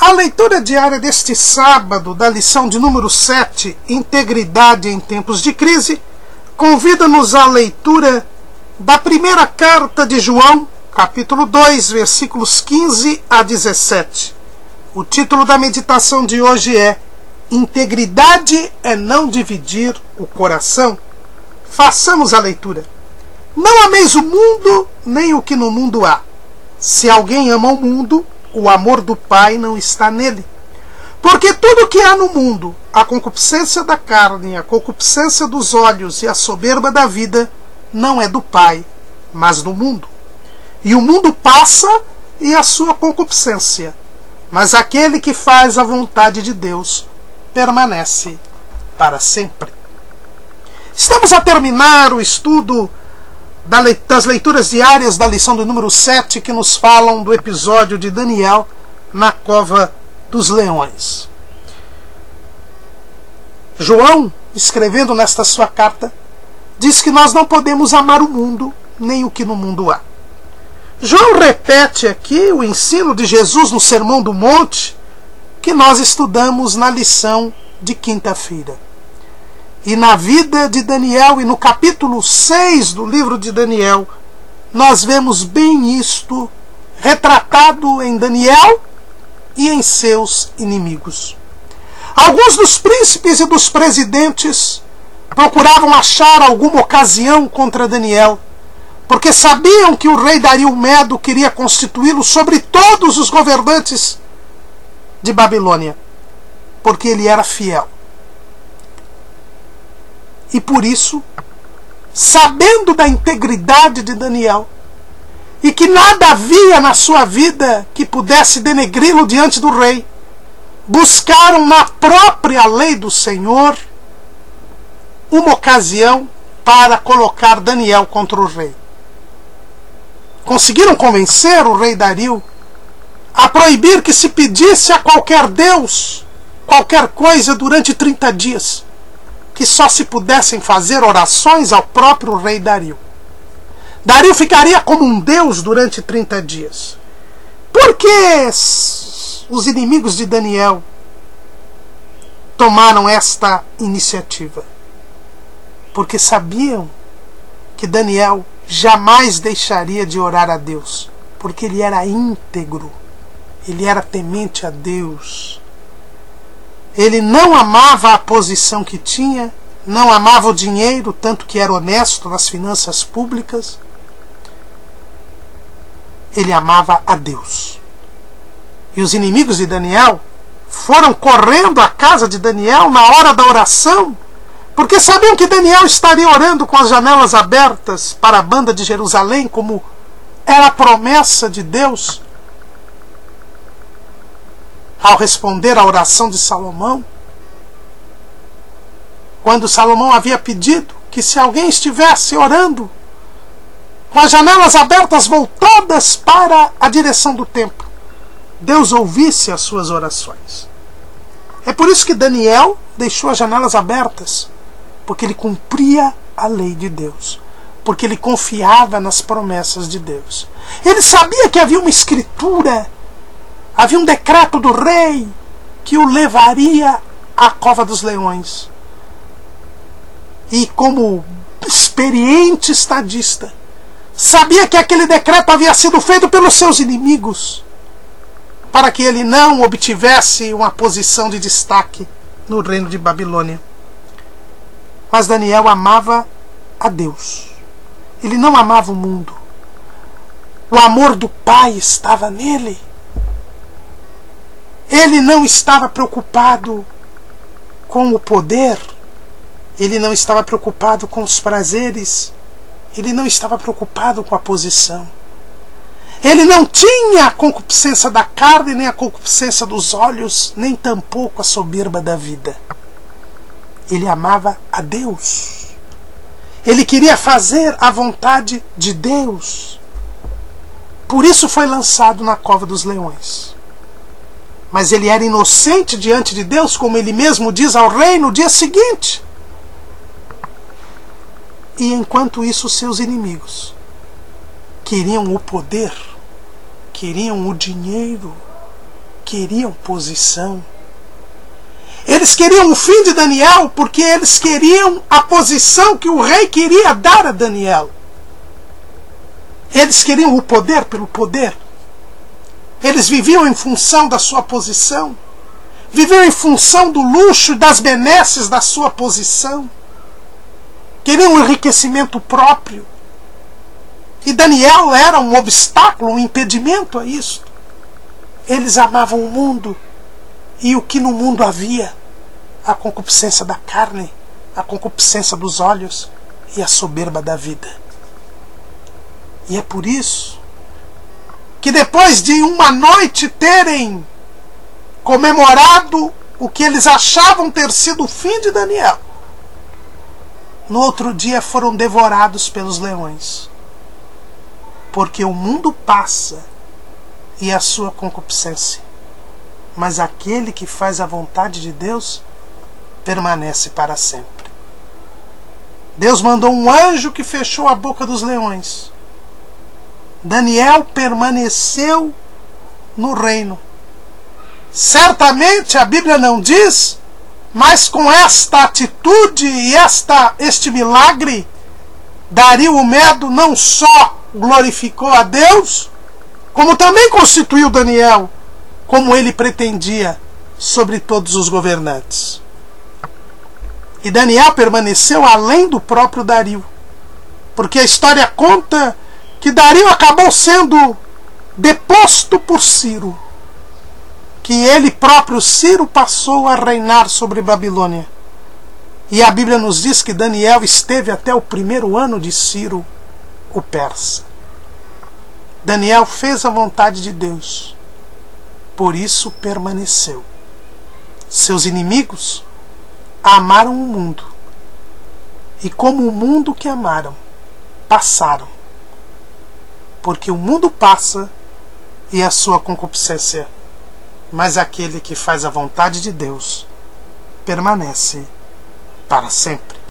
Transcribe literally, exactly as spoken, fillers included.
A leitura diária deste sábado, da lição de número sete, Integridade em Tempos de Crise, convida-nos à leitura da primeira carta de João, capítulo dois, versículos quinze a dezessete. O título da meditação de hoje é Integridade é não dividir o coração. Façamos a leitura. Não ameis o mundo, nem o que no mundo há. Se alguém ama o mundo, o amor do Pai não está nele. Porque tudo o que há no mundo, a concupiscência da carne, a concupiscência dos olhos e a soberba da vida, não é do Pai, mas do mundo. E o mundo passa e a sua concupiscência, mas aquele que faz a vontade de Deus permanece para sempre. Estamos a terminar o estudo das leituras diárias da lição do número sete, que nos falam do episódio de Daniel na cova dos leões. João, escrevendo nesta sua carta, diz que nós não podemos amar o mundo, nem o que no mundo há. João repete aqui o ensino de Jesus no Sermão do Monte, que nós estudamos na lição de quinta-feira. E na vida de Daniel, e no capítulo seis do livro de Daniel, nós vemos bem isto retratado em Daniel e em seus inimigos. Alguns dos príncipes e dos presidentes procuravam achar alguma ocasião contra Daniel, porque sabiam que o rei Dario Medo queria constituí-lo sobre todos os governantes de Babilônia, porque ele era fiel. E por isso, sabendo da integridade de Daniel, e que nada havia na sua vida que pudesse denegri-lo diante do rei, buscaram na própria lei do Senhor uma ocasião para colocar Daniel contra o rei. Conseguiram convencer o rei Dario a proibir que se pedisse a qualquer deus qualquer coisa durante trinta dias, que só se pudessem fazer orações ao próprio rei Dario. Dario ficaria como um deus durante trinta dias. Por que os inimigos de Daniel tomaram esta iniciativa? Porque sabiam que Daniel jamais deixaria de orar a Deus, porque ele era íntegro, ele era temente a Deus. Ele não amava a posição que tinha, não amava o dinheiro, tanto que era honesto nas finanças públicas. Ele amava a Deus. E os inimigos de Daniel foram correndo à casa de Daniel na hora da oração, porque sabiam que Daniel estaria orando com as janelas abertas para a banda de Jerusalém, como era a promessa de Deus ao responder à oração de Salomão, quando Salomão havia pedido que se alguém estivesse orando com as janelas abertas voltadas para a direção do templo, Deus ouvisse as suas orações. É por isso que Daniel deixou as janelas abertas, porque ele cumpria a lei de Deus, porque ele confiava nas promessas de Deus. Ele sabia que havia uma escritura, havia um decreto do rei que o levaria à cova dos leões. E como experiente estadista, sabia que aquele decreto havia sido feito pelos seus inimigos, para que ele não obtivesse uma posição de destaque no reino de Babilônia. Mas Daniel amava a Deus. Ele não amava o mundo. O amor do Pai estava nele. Ele não estava preocupado com o poder. Ele não estava preocupado com os prazeres. Ele não estava preocupado com a posição. Ele não tinha a concupiscência da carne, nem a concupiscência dos olhos, nem tampouco a soberba da vida. Ele amava a Deus. Ele queria fazer a vontade de Deus. Por isso foi lançado na cova dos leões. Mas ele era inocente diante de Deus, como ele mesmo diz ao rei no dia seguinte. E enquanto isso, seus inimigos queriam o poder, queriam o dinheiro, queriam posição. Eles queriam o fim de Daniel porque eles queriam a posição que o rei queria dar a Daniel. Eles queriam o poder pelo poder. Eles viviam em função da sua posição. Viviam em função do luxo e das benesses da sua posição. Queriam um enriquecimento próprio. E Daniel era um obstáculo, um impedimento a isso. Eles amavam o mundo. E o que no mundo havia? A concupiscência da carne, a concupiscência dos olhos e a soberba da vida. E é por isso que depois de uma noite terem comemorado o que eles achavam ter sido o fim de Daniel, no outro dia foram devorados pelos leões. Porque o mundo passa e a sua concupiscência, mas aquele que faz a vontade de Deus permanece para sempre. Deus mandou um anjo que fechou a boca dos leões. Daniel permaneceu no reino. Certamente a Bíblia não diz, mas com esta atitude e esta, este milagre, Dario o Medo não só glorificou a Deus, como também constituiu Daniel, como ele pretendia, sobre todos os governantes. E Daniel permaneceu além do próprio Dario, porque a história conta que Dario acabou sendo deposto por Ciro, que ele próprio, Ciro, passou a reinar sobre Babilônia. E a Bíblia nos diz que Daniel esteve até o primeiro ano de Ciro, o persa. Daniel fez a vontade de Deus, por isso permaneceu. Seus inimigos amaram o mundo, e como o mundo que amaram, passaram. Porque o mundo passa e a sua concupiscência, mas aquele que faz a vontade de Deus permanece para sempre.